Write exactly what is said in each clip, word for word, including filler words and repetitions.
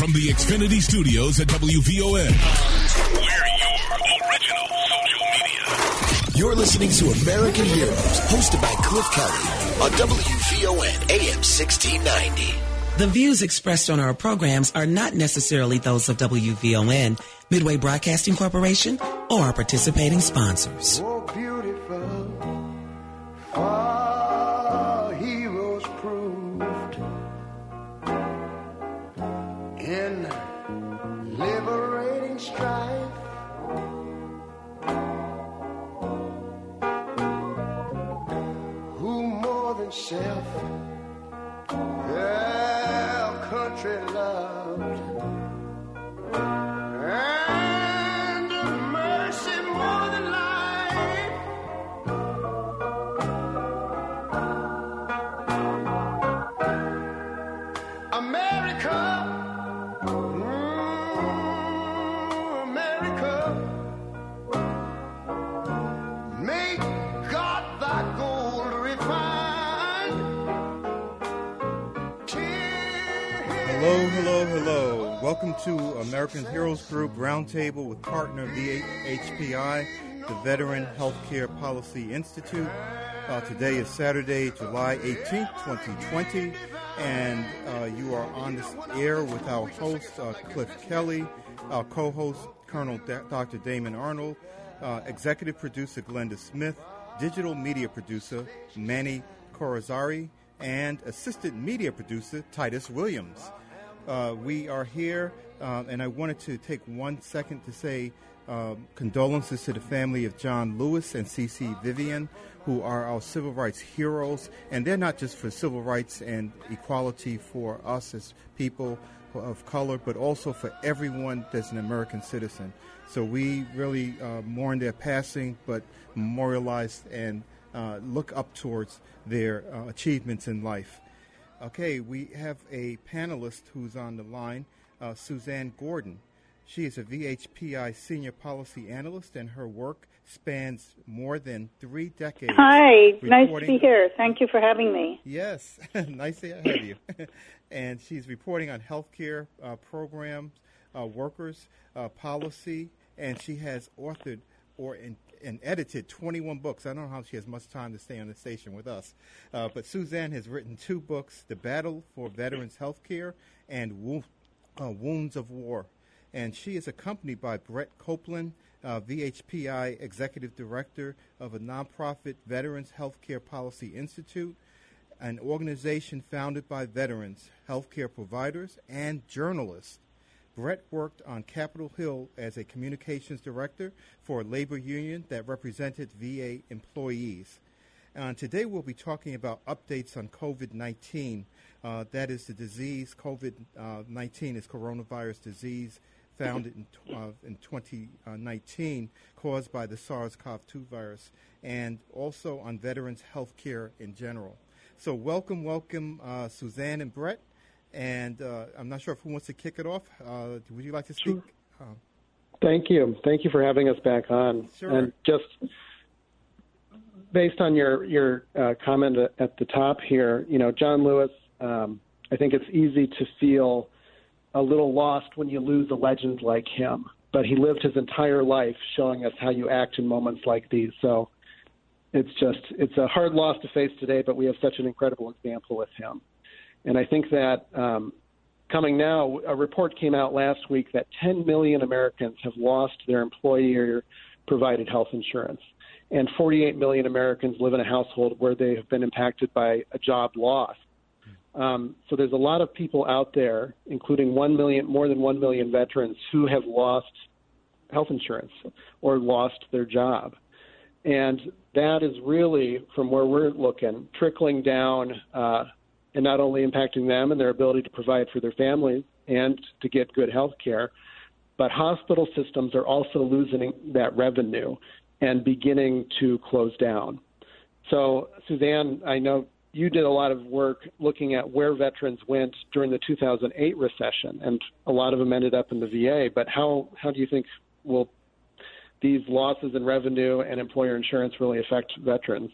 From the Xfinity Studios at W V O N, we're your original social media. You're listening to American Heroes, hosted by Cliff Kelly on W V O N A M sixteen ninety. The views expressed on our programs are not necessarily those of W V O N, Midway Broadcasting Corporation, or our participating sponsors. Oh, beautiful, far heroes proved in liberating strife. Who more than self their country loved, and mercy more than life. America, mm, America, make God thy gold refined. Hello, hello, hello. Welcome to American Heroes Group Roundtable with partner V H P I, the Veteran Healthcare Policy Institute. Uh, today is Saturday, July eighteenth, twenty twenty, and uh, you are on this air with our host, uh, Cliff Kelly, our co-host, Colonel D- Doctor Damon Arnold, uh, executive producer Glenda Smith, digital media producer Manny Corazari, and assistant media producer Titus Williams. Uh, we are here, uh, and I wanted to take one second to say um, condolences to the family of John Lewis and Cece Vivian, who are our civil rights heroes. And they're not just for civil rights and equality for us as people of color, but also for everyone that's an American citizen. So we really uh, mourn their passing, but memorialize and uh, look up towards their uh, achievements in life. Okay, we have a panelist who's on the line, uh, Suzanne Gordon. She is a V H P I senior policy analyst, and her work spans more than three decades. Hi, nice to be here. Thank you for having me. Yes, nice to have you. And she's reporting on healthcare uh, programs, uh, workers, uh, policy, and she has authored or in and edited twenty-one books. I don't know how she has much time to stay on the station with us. Uh, but Suzanne has written two books, The Battle for Veterans Healthcare and Wo- uh, Wounds of War. And she is accompanied by Brett Copeland, uh, V H P I Executive Director of a nonprofit Veterans Healthcare Policy Institute, an organization founded by veterans, healthcare providers, and journalists. Brett worked on Capitol Hill as a communications director for a labor union that represented V A employees. And today we'll be talking about updates on COVID nineteen. Uh, that is the disease, COVID nineteen is coronavirus disease found in, uh, in twenty nineteen caused by the SARS-C o V two virus, and also on veterans health care in general. So welcome, welcome, uh, Suzanne and Brett. And uh, I'm not sure if who wants to kick it off. Uh, would you like to speak? Sure. Uh, Thank you. Thank you for having us back on. Sure. And just based on your your uh, comment at the top here, you know, John Lewis, um, I think it's easy to feel a little lost when you lose a legend like him. But he lived his entire life showing us how you act in moments like these. So it's just, it's a hard loss to face today, but we have such an incredible example with him. And I think that um, coming now, a report came out last week that ten million Americans have lost their employer-provided health insurance, and forty-eight million Americans live in a household where they have been impacted by a job loss. Um, so there's a lot of people out there, including one million, more than one million veterans, who have lost health insurance or lost their job. And that is really, from where we're looking, trickling down uh, and not only impacting them and their ability to provide for their families and to get good health care, but hospital systems are also losing that revenue and beginning to close down. So, Suzanne, I know you did a lot of work looking at where veterans went during the two thousand eight recession, and a lot of them ended up in the V A. But how, how do you think will these losses in revenue and employer insurance really affect veterans?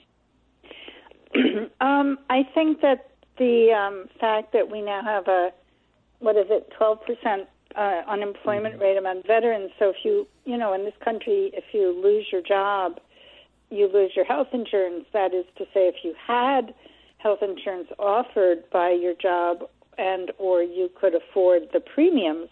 um, I think that the um, fact that we now have a what is it, twelve percent uh, unemployment mm-hmm. rate among veterans. So if you, you know, in this country, if you lose your job, you lose your health insurance. That is to say, if you had health insurance offered by your job and or you could afford the premiums.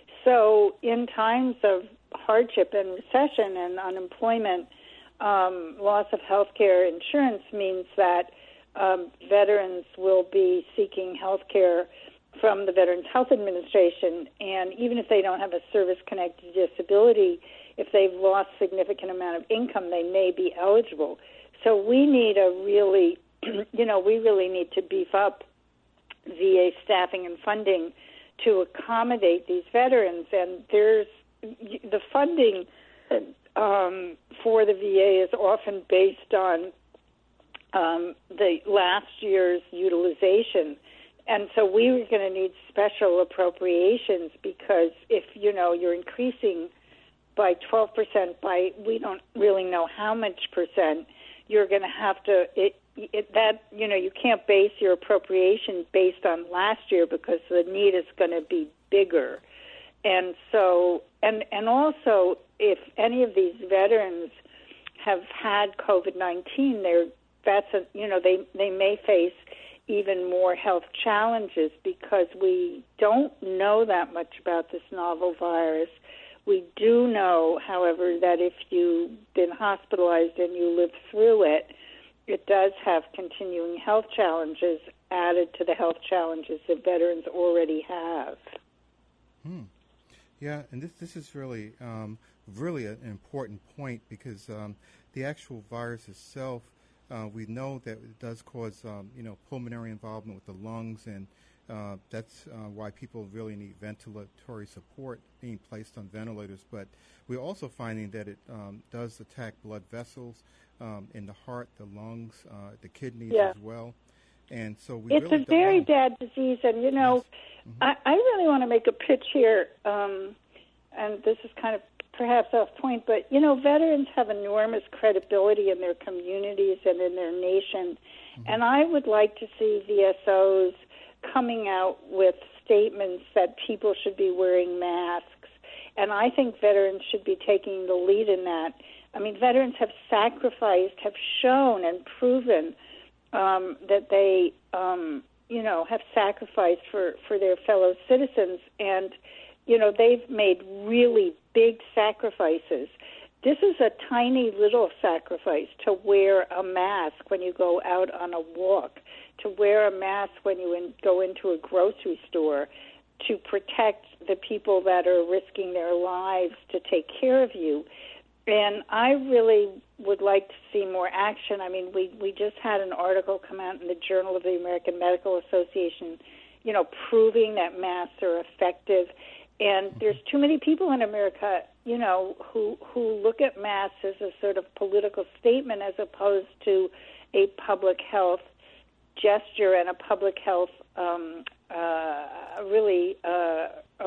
So in times of hardship and recession and unemployment, um, loss of health care insurance means that um, veterans will be seeking health care from the Veterans Health Administration, and even if they don't have a service-connected disability, if they've lost significant amount of income, they may be eligible. So we need a really, you know, we really need to beef up V A staffing and funding to accommodate these veterans. And there's the funding um, for the V A is often based on um, the last year's utilization. And so we were going to need special appropriations because if, you know, you're increasing by twelve percent by we don't really know how much percent, you're going to have to, it, it, that, you know, you can't base your appropriation based on last year because the need is going to be bigger. And so, and, and also, if any of these veterans have had COVID nineteen, they're, that's a, you know, they, they may face even more health challenges because we don't know that much about this novel virus. We do know, however, that if you've been hospitalized and you live through it, it does have continuing health challenges added to the health challenges that veterans already have. Hmm. Yeah, and this this is really um, really an important point because um, the actual virus itself, Uh, we know that it does cause, um, you know, pulmonary involvement with the lungs, and uh, that's uh, why people really need ventilatory support, being placed on ventilators. But we're also finding that it um, does attack blood vessels um, in the heart, the lungs, uh, the kidneys yeah. as well. And so we it's really a very know. bad disease, and you know, yes. mm-hmm. I, I really want to make a pitch here, um, and this is kind of perhaps off point, but, you know, veterans have enormous credibility in their communities and in their nation, mm-hmm. and I would like to see V S Os coming out with statements that people should be wearing masks, and I think veterans should be taking the lead in that. I mean, veterans have sacrificed, have shown and proven um, that they, um, you know, have sacrificed for, for their fellow citizens, and you know, they've made really big sacrifices. This is a tiny little sacrifice to wear a mask when you go out on a walk, to wear a mask when you in, go into a grocery store, to protect the people that are risking their lives to take care of you. And I really would like to see more action. I mean, we, we just had an article come out in the Journal of the American Medical Association, you know, proving that masks are effective. And there's too many people in America, you know, who who look at masks as a sort of political statement as opposed to a public health gesture and a public health um, uh, really uh,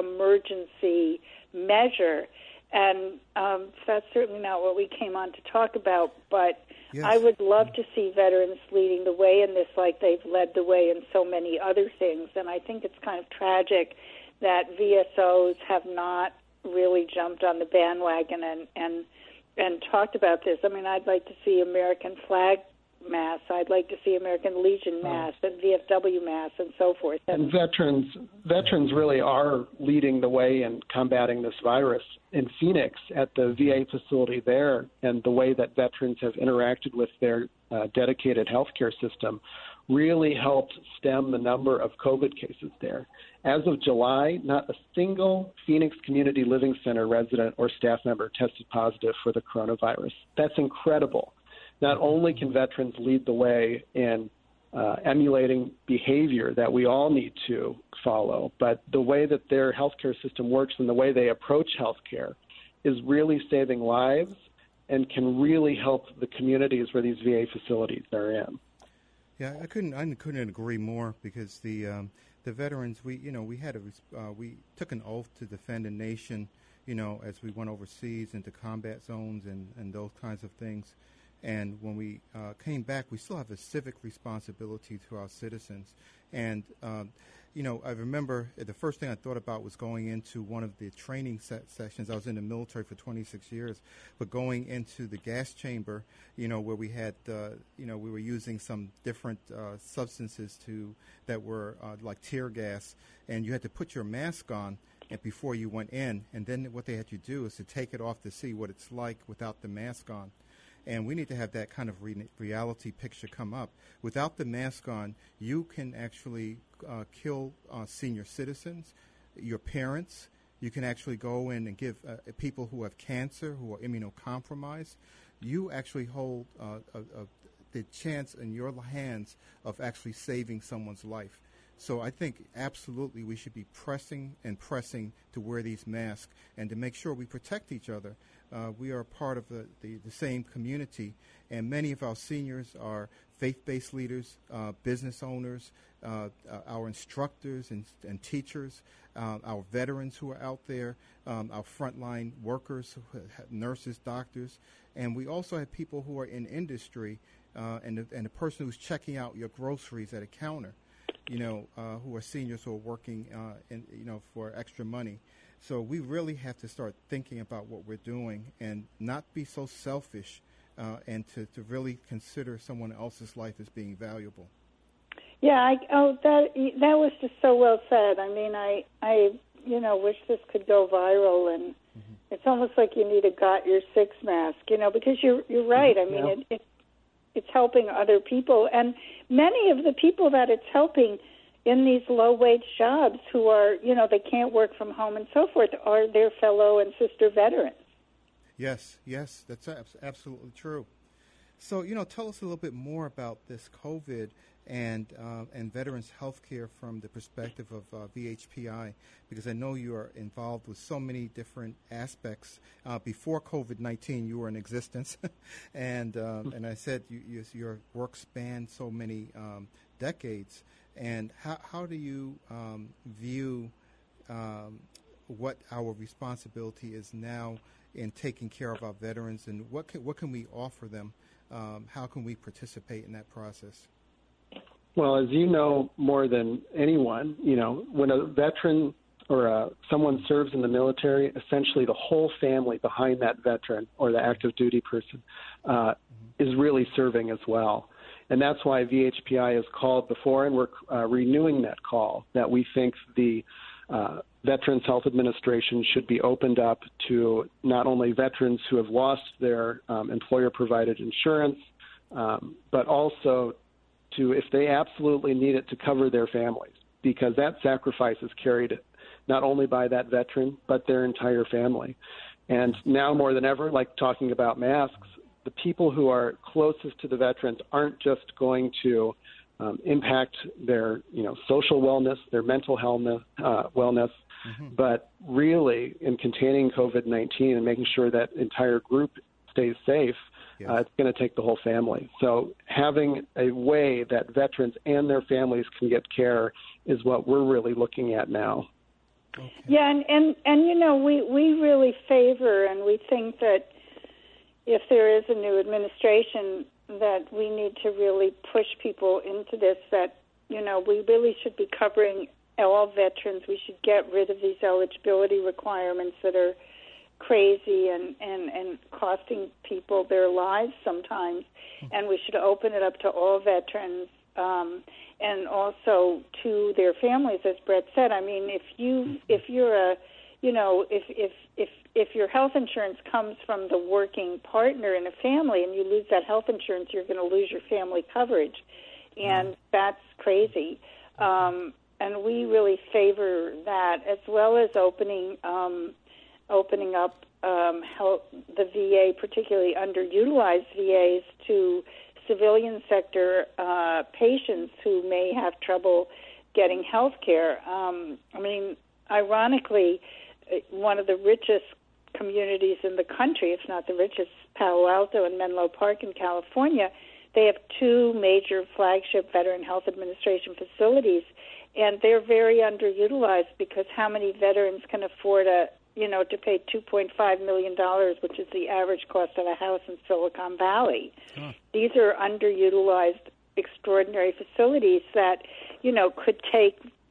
emergency measure. And um, that's certainly not what we came on to talk about. But yes. I would love to see veterans leading the way in this like they've led the way in so many other things. And I think it's kind of tragic that V S Os have not really jumped on the bandwagon and, and and talked about this. I mean, I'd like to see American flag masks. I'd like to see American Legion masks and V F W masks and so forth. And veterans veterans really are leading the way in combating this virus. In Phoenix, at the V A facility there, and the way that veterans have interacted with their uh, dedicated healthcare system really helped stem the number of COVID cases there. As of July, not a single Phoenix Community Living Center resident or staff member tested positive for the coronavirus. That's incredible. Not only can veterans lead the way in uh, emulating behavior that we all need to follow, but the way that their healthcare system works and the way they approach healthcare is really saving lives and can really help the communities where these V A facilities are in. Yeah, I couldn't. I couldn't agree more because the um, the veterans, we you know, we had a uh, we took an oath to defend the nation, you know, as we went overseas into combat zones and, and those kinds of things. And when we uh, came back, we still have a civic responsibility to our citizens. And um, you know, I remember the first thing I thought about was going into one of the training set sessions. I was in the military for twenty-six years, but going into the gas chamber, you know, where we had, uh, you know, we were using some different uh, substances to that were uh, like tear gas, and you had to put your mask on and before you went in, and then what they had you do is to take it off to see what it's like without the mask on. And we need to have that kind of re- reality picture come up. Without the mask on, you can actually uh, kill uh, senior citizens, your parents. You can actually go in and give uh, people who have cancer, who are immunocompromised. You actually hold uh, a, a, the chance in your hands of actually saving someone's life. So I think absolutely we should be pressing and pressing to wear these masks and to make sure we protect each other. Uh, we are part of the, the, the same community, and many of our seniors are faith-based leaders, uh, business owners, uh, uh, our instructors and, and teachers, uh, our veterans who are out there, um, our frontline workers, nurses, doctors, and we also have people who are in industry uh, and, the, and the person who's checking out your groceries at a counter, you know, uh, who are seniors who are working, uh, in, you know, for extra money. So we really have to start thinking about what we're doing and not be so selfish uh, and to, to really consider someone else's life as being valuable. Yeah, I, oh, that that was just so well said. I mean, I, I you know, wish this could go viral, and mm-hmm. it's almost like you need a Got Your Six mask, you know, because you're you're right. I mean, yeah. it, it it's helping other people, and many of the people that it's helping in these low-wage jobs who are, you know, they can't work from home and so forth, are their fellow and sister veterans. Yes, yes, that's absolutely true. So, you know, tell us a little bit more about this COVID and uh, and veterans health care from the perspective of uh, V H P I, because I know you are involved with so many different aspects. Uh, before COVID nineteen, you were in existence, and um, and I said you, you, your work spanned so many um, decades. And how, how do you um, view um, what our responsibility is now in taking care of our veterans, and what can, what can we offer them? Um, how can we participate in that process? Well, as you know more than anyone, you know, when a veteran or uh, someone serves in the military, essentially the whole family behind that veteran or the active duty person uh, mm-hmm. is really serving as well. And that's why V H P I has called before, and we're uh, renewing that call, that we think the uh, Veterans Health Administration should be opened up to not only veterans who have lost their um, employer-provided insurance, um, but also to, if they absolutely need it, to cover their families, because that sacrifice is carried not only by that veteran, but their entire family. And now more than ever, like talking about masks, the people who are closest to the veterans aren't just going to um, impact their, you know, social wellness, their mental health, uh, wellness, mm-hmm. but really in containing COVID nineteen and making sure that entire group stays safe, yes. uh, it's going to take the whole family. So having a way that veterans and their families can get care is what we're really looking at now. Okay. Yeah, and, and, and, you know, we, we really favor, and we think that if there is a new administration, that we need to really push people into this, that, you know, we really should be covering all veterans. We should get rid of these eligibility requirements that are crazy and, and, and costing people their lives sometimes. And we should open it up to all veterans um, and also to their families, as Brett said. I mean, if you if you're a You know, if, if if if your health insurance comes from the working partner in a family and you lose that health insurance, you're going to lose your family coverage. And that's crazy. Um, and we really favor that, as well as opening um, opening up um, health, the V A, particularly underutilized V As, to civilian sector uh, patients who may have trouble getting health care. Um, I mean, ironically, one of the richest communities in the country, if not the richest, Palo Alto and Menlo Park in California, they have two major flagship Veteran Health Administration facilities, and they're very underutilized because how many veterans can afford a, you know, to pay two point five million dollars, which is the average cost of a house in Silicon Valley? Huh. These are underutilized, extraordinary facilities that, you know, could take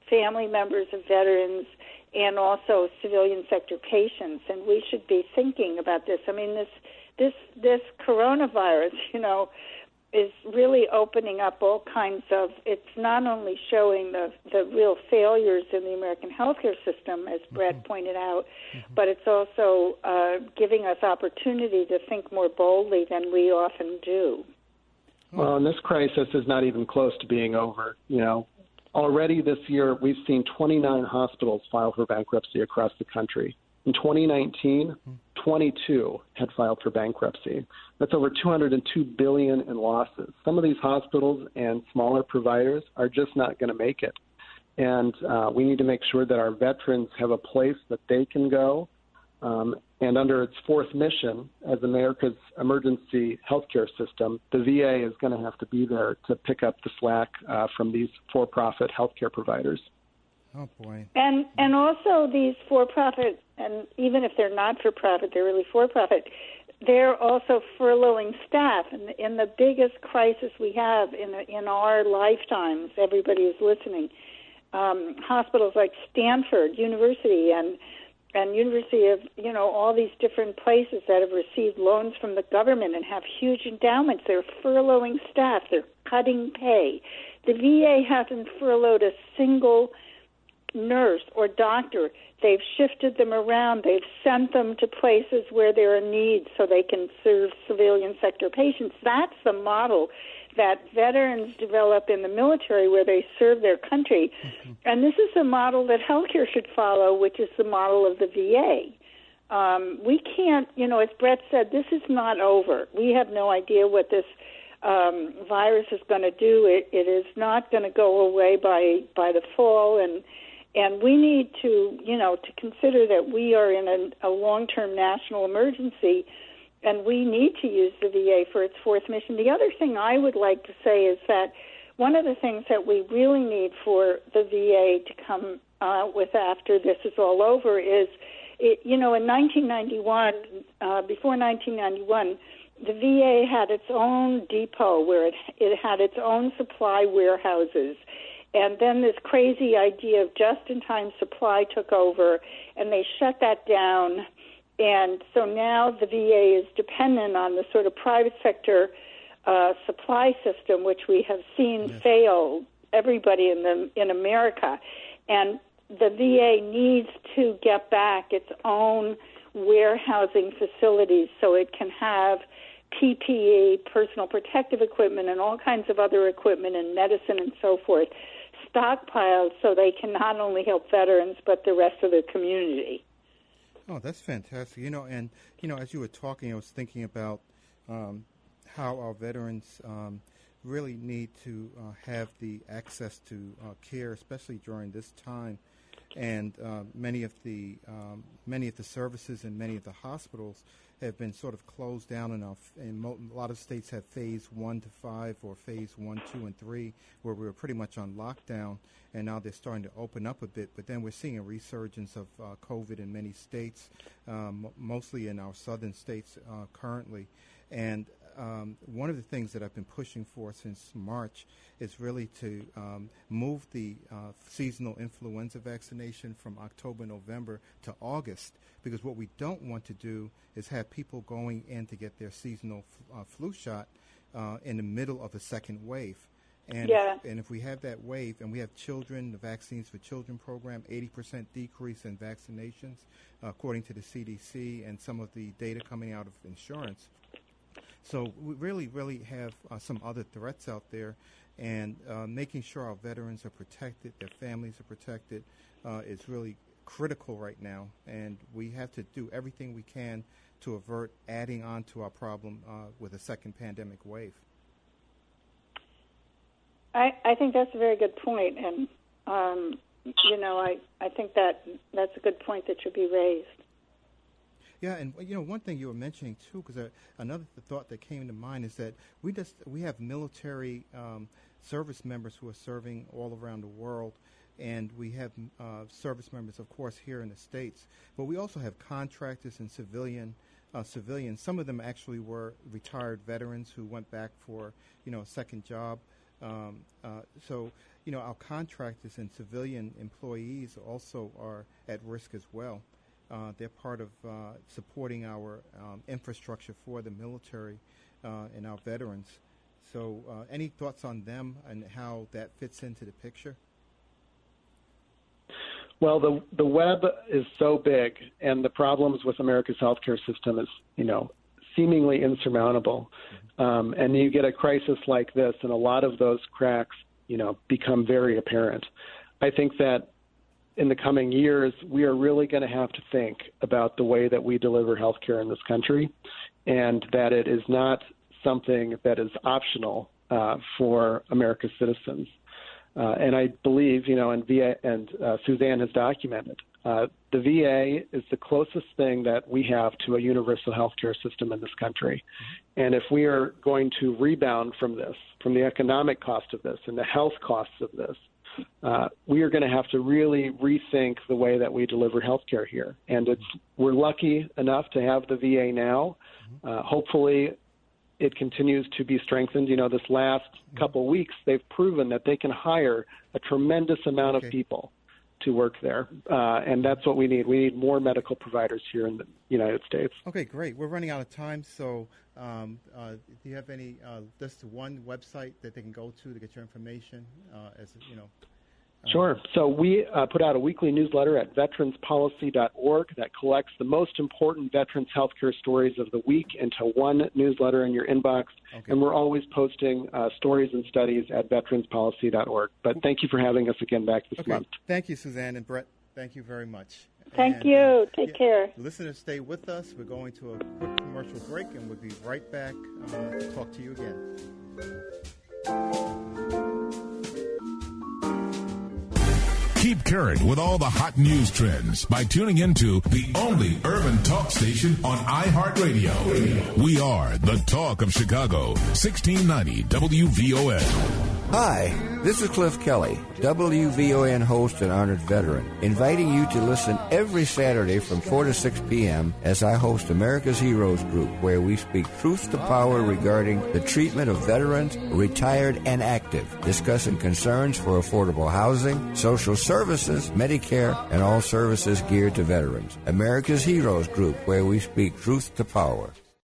family members of veterans and also civilian sector patients, and we should be thinking about this. I mean, this this this coronavirus, you know, is really opening up all kinds of, it's not only showing the, the real failures in the American healthcare system, as Brett mm-hmm. pointed out, mm-hmm. but it's also uh, giving us opportunity to think more boldly than we often do. Well, and this crisis is not even close to being over. You know, already this year we've seen twenty-nine hospitals file for bankruptcy across the country. In twenty nineteen, twenty-two had filed for bankruptcy. That's over two hundred two billion dollars in losses. Some of these hospitals and smaller providers are just not going to make it. And uh, we need to make sure that our veterans have a place that they can go. Um, and under its fourth mission as America's emergency healthcare system, the V A is going to have to be there to pick up the slack uh, from these for-profit healthcare providers. Oh, boy. And and also these for-profit, and even if they're not for-profit, they're really for-profit, they're also furloughing staff. And in the biggest crisis we have in in our lifetimes, everybody is listening, um, hospitals like Stanford University and and University of, you know, all these different places that have received loans from the government and have huge endowments, they're furloughing staff. They're cutting pay. The V A hasn't furloughed a single nurse or doctor. They've shifted them around. They've sent them to places where there are needs so they can serve civilian sector patients. That's the model that veterans develop in the military where they serve their country. Mm-hmm. And this is a model that healthcare should follow, which is the model of the V A. Um, we can't, you know, as Brett said, this is not over. We have no idea what this um, virus is going to do. It, it is not going to go away by by the fall, and And we need to, you know, to consider that we are in a, a long-term national emergency, and we need to use the V A for its fourth mission. The other thing I would like to say is that one of the things that we really need for the V A to come uh, with after this is all over is, it, you know, in nineteen ninety-one, uh, before nineteen ninety-one, the V A had its own depot where it, it had its own supply warehouses. And then this crazy idea of just-in-time supply took over, and they shut that down. And so now the V A is dependent on the sort of private sector uh, supply system, which we have seen yes. fail everybody in the in America. And the V A needs to get back its own warehousing facilities so it can have P P E, personal protective equipment, and all kinds of other equipment and medicine and so forth, stockpiled so they can not only help veterans but the rest of the community. Oh, that's fantastic. You know, and, you know, as you were talking, I was thinking about um, how our veterans um, really need to uh, have the access to uh, care, especially during this time. And uh, many of the um, many of the services and many of the hospitals have been sort of closed down enough. And mo- a lot of states have phase one to five or phase one, two, and three, where we were pretty much on lockdown. And now they're starting to open up a bit. But then we're seeing a resurgence of uh, COVID in many states, um, mostly in our southern states uh, currently. And um, one of the things that I've been pushing for since March is really to um, move the uh, seasonal influenza vaccination from October, November to August, because what we don't want to do is have people going in to get their seasonal f- uh, flu shot uh, in the middle of a second wave. And, yeah. if, and if we have that wave and we have children, the Vaccines for Children program, eighty percent decrease in vaccinations, uh, according to the C D C and some of the data coming out of insurance. So we really, really have uh, some other threats out there, and uh, making sure our veterans are protected, their families are protected, uh, is really critical right now. And we have to do everything we can to avert adding on to our problem uh, with a second pandemic wave. I, I think that's a very good point, and um, you know, I, I think that that's a good point that should be raised. Yeah, and you know, one thing you were mentioning too, because uh, another thought that came to mind is that we just we have military um, service members who are serving all around the world, and we have uh, service members, of course, here in the States. But we also have contractors and civilian uh, civilians. Some of them actually were retired veterans who went back for you know a second job. Um, uh, so, you know, our contractors and civilian employees also are at risk as well. Uh, they're part of uh, supporting our um, infrastructure for the military uh, and our veterans. So uh, any thoughts on them and how that fits into the picture? Well, the the web is so big, and the problems with America's healthcare system is, you know, seemingly insurmountable. Um, and you get a crisis like this, and a lot of those cracks, you know, become very apparent. I think that in the coming years, we are really going to have to think about the way that we deliver healthcare in this country, and that it is not something that is optional uh, for America's citizens. Uh, and I believe, you know, and V A and uh, Suzanne has documented, uh, the V A is the closest thing that we have to a universal healthcare system in this country. Mm-hmm. And if we are going to rebound from this, from the economic cost of this and the health costs of this, uh, we are going to have to really rethink the way that we deliver healthcare here. And it's we're lucky enough to have the V A now. Mm-hmm. Uh, hopefully, it continues to be strengthened. You know, this last couple of weeks, they've proven that they can hire a tremendous amount okay. of people to work there. Uh, and that's what we need. We need more medical providers here in the United States. Okay, great. We're running out of time. So um, uh, do you have any, uh, just one website that they can go to to get your information uh, as, you know? Sure. So we uh, put out a weekly newsletter at veterans policy dot org that collects the most important veterans healthcare stories of the week into one newsletter in your inbox. Okay. And we're always posting uh, stories and studies at veterans policy dot org. But thank you for having us again back this okay. month. Thank you, Suzanne and Brett. Thank you very much. Thank and, you. Uh, Take yeah, care. Listeners, stay with us. We're going to a quick commercial break, and we'll be right back uh, to talk to you again. Keep current with all the hot news trends by tuning into the only urban talk station on iHeartRadio. We are the talk of Chicago, sixteen ninety W V O N. Hi, this is Cliff Kelly, W V O N host and honored veteran, inviting you to listen every Saturday from four to six p.m. as I host America's Heroes Group, where we speak truth to power regarding the treatment of veterans, retired and active, discussing concerns for affordable housing, social services, Medicare, and all services geared to veterans. America's Heroes Group, where we speak truth to power.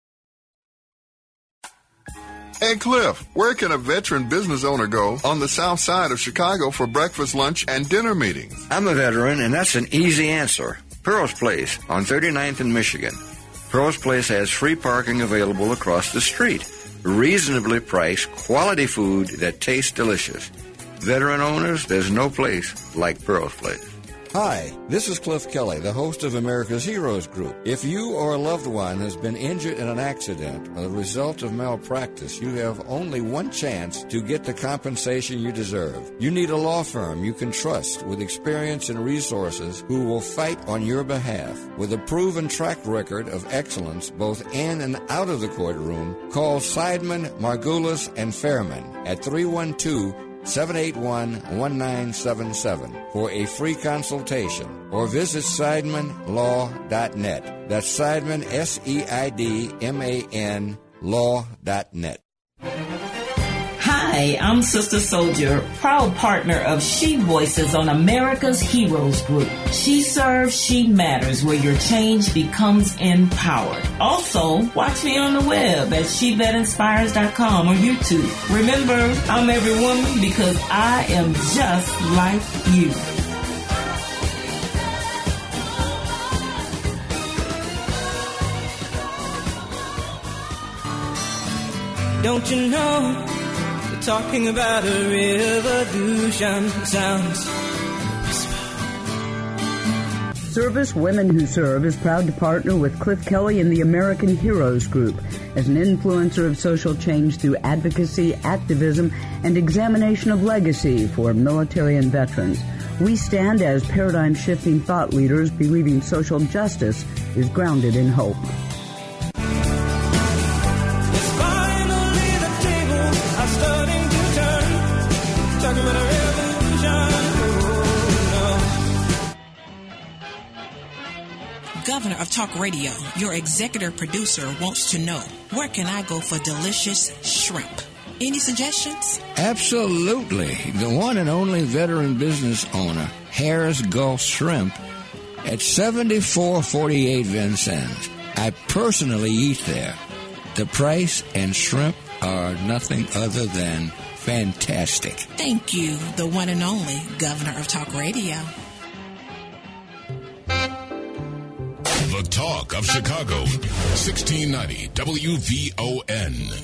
Hey, Cliff, where can a veteran business owner go on the south side of Chicago for breakfast, lunch, and dinner meetings? I'm a veteran, and that's an easy answer. Pearl's Place on thirty-ninth and Michigan. Pearl's Place has free parking available across the street. Reasonably priced, quality food that tastes delicious. Veteran owners, there's no place like Pearl's Place. Hi, this is Cliff Kelly, the host of America's Heroes Group. If you or a loved one has been injured in an accident or the result of malpractice, you have only one chance to get the compensation you deserve. You need a law firm you can trust with experience and resources who will fight on your behalf. With a proven track record of excellence both in and out of the courtroom, call Seidman, Margulis, and Fairman at three one two, seven eight one, one nine seven seven for a free consultation, or visit Seidman Law dot net. That's Seidman, S E I D M A N, law dot net. Hi, I'm Sister Soldier, proud partner of She Voices on America's Heroes Group. She serves, she matters, where your change becomes empowered. Also, watch me on the web at she vet inspires dot com or YouTube. Remember, I'm every woman because I am just like you. Don't you know? Talking about a revolution sounds. Service Women Who Serve is proud to partner with Cliff Kelly and the American Heroes Group as an influencer of social change through advocacy, activism, and examination of legacy for military and veterans. We stand as paradigm-shifting thought leaders believing social justice is grounded in hope. Governor of Talk Radio, your executive producer wants to know, where can I go for delicious shrimp? Any suggestions? Absolutely. The one and only veteran business owner, Harris Gulf Shrimp, at seventy-four forty-eight Vincennes. I personally eat there. The price and shrimp are nothing other than fantastic. Thank you, the one and only Governor of Talk Radio. The Talk of Chicago, sixteen ninety W V O N.